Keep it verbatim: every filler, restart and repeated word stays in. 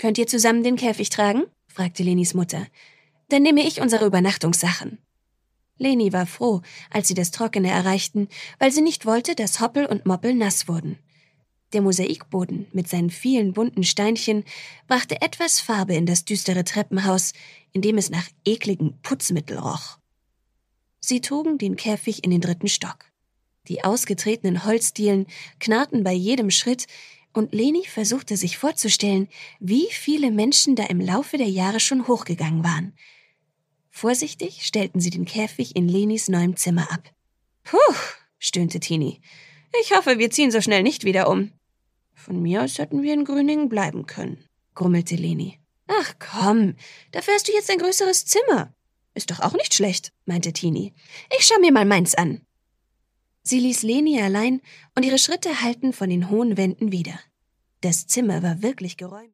Könnt ihr zusammen den Käfig tragen?« fragte Lenis Mutter. »Dann nehme ich unsere Übernachtungssachen.« Leni war froh, als sie das Trockene erreichten, weil sie nicht wollte, dass Hoppel und Moppel nass wurden. Der Mosaikboden mit seinen vielen bunten Steinchen brachte etwas Farbe in das düstere Treppenhaus, in dem es nach ekligem Putzmittel roch. Sie trugen den Käfig in den dritten Stock. Die ausgetretenen Holzdielen knarrten bei jedem Schritt, und Leni versuchte sich vorzustellen, wie viele Menschen da im Laufe der Jahre schon hochgegangen waren. Vorsichtig stellten sie den Käfig in Lenis neuem Zimmer ab. »Puh«, stöhnte Tini. »Ich hoffe, wir ziehen so schnell nicht wieder um.« »Von mir aus hätten wir in Grüningen bleiben können«, grummelte Leni. »Ach komm, dafür hast du jetzt ein größeres Zimmer. Ist doch auch nicht schlecht«, meinte Tini. »Ich schau mir mal meins an.« Sie ließ Leni allein, und ihre Schritte hallten von den hohen Wänden wider. Das Zimmer war wirklich geräumig.